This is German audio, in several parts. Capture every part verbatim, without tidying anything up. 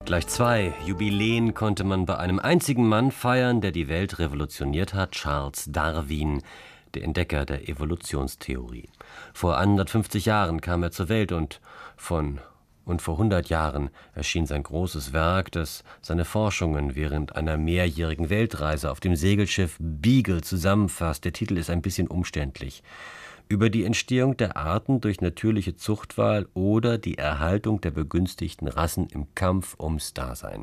Gleich zwei Jubiläen konnte man bei einem einzigen Mann feiern, der die Welt revolutioniert hat, Charles Darwin, der Entdecker der Evolutionstheorie. Vor hundertfünfzig Jahren kam er zur Welt und von und vor hundert Jahren erschien sein großes Werk, das seine Forschungen während einer mehrjährigen Weltreise auf dem Segelschiff Beagle zusammenfasst. Der Titel ist ein bisschen umständlich. Über die Entstehung der Arten durch natürliche Zuchtwahl oder die Erhaltung der begünstigten Rassen im Kampf ums Dasein.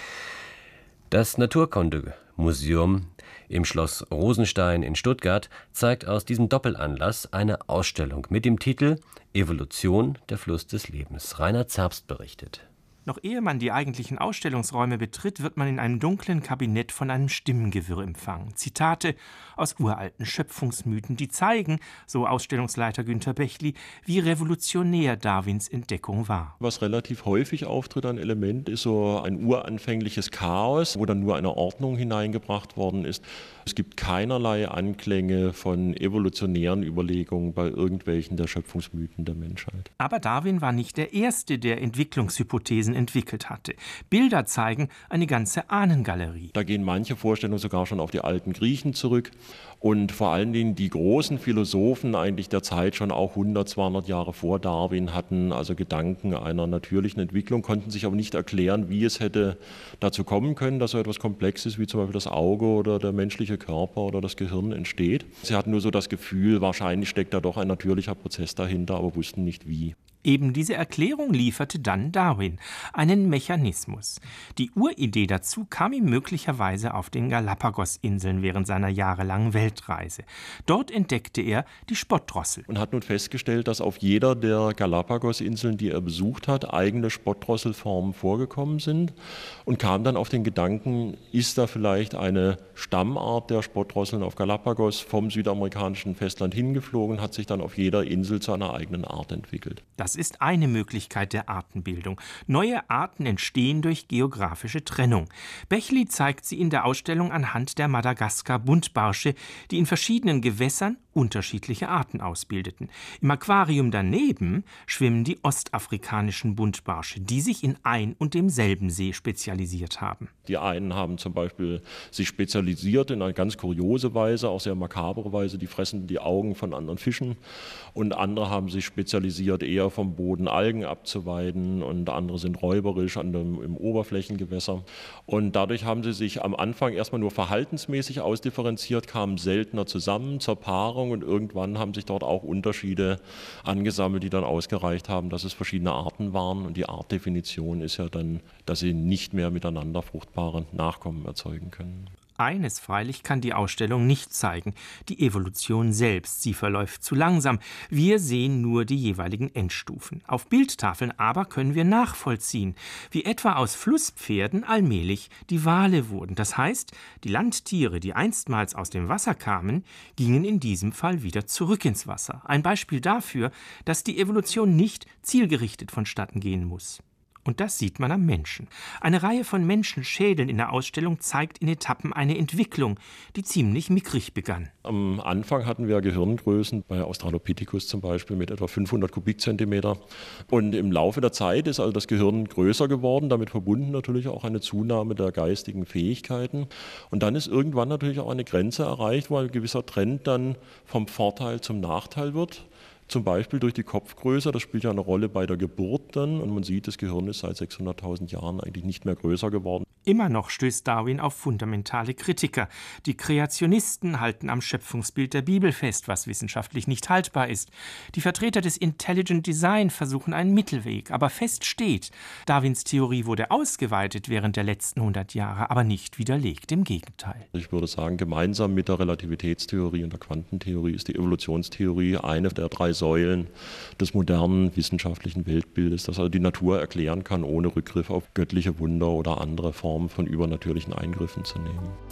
Das Naturkundemuseum im Schloss Rosenstein in Stuttgart zeigt aus diesem Doppelanlass eine Ausstellung mit dem Titel »Evolution, der Fluss des Lebens«. Rainer Zerbst berichtet. Noch ehe man die eigentlichen Ausstellungsräume betritt, wird man in einem dunklen Kabinett von einem Stimmengewirr empfangen. Zitate aus uralten Schöpfungsmythen, die zeigen, so Ausstellungsleiter Günter Bächli, wie revolutionär Darwins Entdeckung war. Was relativ häufig auftritt an Element, ist so ein uranfängliches Chaos, wo dann nur eine Ordnung hineingebracht worden ist. Es gibt keinerlei Anklänge von evolutionären Überlegungen bei irgendwelchen der Schöpfungsmythen der Menschheit. Aber Darwin war nicht der Erste, der Entwicklungshypothesen entwickelt hatte. Bilder zeigen eine ganze Ahnengalerie. Da gehen manche Vorstellungen sogar schon auf die alten Griechen zurück. Und vor allen Dingen die großen Philosophen eigentlich der Zeit schon auch hundert, zweihundert Jahre vor Darwin hatten also Gedanken einer natürlichen Entwicklung, konnten sich aber nicht erklären, wie es hätte dazu kommen können, dass so etwas Komplexes wie zum Beispiel das Auge oder der menschliche Körper oder das Gehirn entsteht. Sie hatten nur so das Gefühl, wahrscheinlich steckt da doch ein natürlicher Prozess dahinter, aber wussten nicht wie. Eben diese Erklärung lieferte dann Darwin, einen Mechanismus. Die Uridee dazu kam ihm möglicherweise auf den Galapagos-Inseln während seiner jahrelangen Weltreise. Dort entdeckte er die Spottdrossel. Und hat nun festgestellt, dass auf jeder der Galapagos-Inseln, die er besucht hat, eigene Spottdrosselformen vorgekommen sind und kam dann auf den Gedanken, ist da vielleicht eine Stammart der Spottdrosseln auf Galapagos vom südamerikanischen Festland hingeflogen, hat sich dann auf jeder Insel zu einer eigenen Art entwickelt. Das ist eine Möglichkeit der Artenbildung. Neue Arten entstehen durch geografische Trennung. Bächli zeigt sie in der Ausstellung anhand der Madagaskar-Buntbarsche, die in verschiedenen Gewässern unterschiedliche Arten ausbildeten. Im Aquarium daneben schwimmen die ostafrikanischen Buntbarsche, die sich in ein und demselben See spezialisiert haben. Die einen haben zum Beispiel sich spezialisiert in eine ganz kuriose Weise, auch sehr makabere Weise, die fressen die Augen von anderen Fischen. Und andere haben sich spezialisiert, eher vom Boden Algen abzuweiden, und andere sind räuberisch an dem, im Oberflächengewässer. Und dadurch haben sie sich am Anfang erstmal nur verhaltensmäßig ausdifferenziert, kamen seltener zusammen zur Paarung, und irgendwann haben sich dort auch Unterschiede angesammelt, die dann ausgereicht haben, dass es verschiedene Arten waren. Und die Artdefinition ist ja dann, dass sie nicht mehr miteinander fruchtbare Nachkommen erzeugen können. Eines freilich kann die Ausstellung nicht zeigen, die Evolution selbst. Sie verläuft zu langsam. Wir sehen nur die jeweiligen Endstufen. Auf Bildtafeln aber können wir nachvollziehen, wie etwa aus Flusspferden allmählich die Wale wurden. Das heißt, die Landtiere, die einstmals aus dem Wasser kamen, gingen in diesem Fall wieder zurück ins Wasser. Ein Beispiel dafür, dass die Evolution nicht zielgerichtet vonstatten gehen muss. Und das sieht man am Menschen. Eine Reihe von Menschenschädeln in der Ausstellung zeigt in Etappen eine Entwicklung, die ziemlich mickrig begann. Am Anfang hatten wir Gehirngrößen, bei Australopithecus zum Beispiel, mit etwa fünfhundert Kubikzentimeter. Und im Laufe der Zeit ist also das Gehirn größer geworden, damit verbunden natürlich auch eine Zunahme der geistigen Fähigkeiten. Und dann ist irgendwann natürlich auch eine Grenze erreicht, wo ein gewisser Trend dann vom Vorteil zum Nachteil wird. Zum Beispiel durch die Kopfgröße, das spielt ja eine Rolle bei der Geburt dann. Und man sieht, das Gehirn ist seit sechshunderttausend Jahren eigentlich nicht mehr größer geworden. Immer noch stößt Darwin auf fundamentale Kritiker. Die Kreationisten halten am Schöpfungsbild der Bibel fest, was wissenschaftlich nicht haltbar ist. Die Vertreter des Intelligent Design versuchen einen Mittelweg, aber fest steht, Darwins Theorie wurde ausgeweitet während der letzten hundert Jahre, aber nicht widerlegt, im Gegenteil. Ich würde sagen, gemeinsam mit der Relativitätstheorie und der Quantentheorie ist die Evolutionstheorie eine der drei Säulen des modernen wissenschaftlichen Weltbildes, das also die Natur erklären kann, ohne Rückgriff auf göttliche Wunder oder andere Formen von übernatürlichen Eingriffen zu nehmen.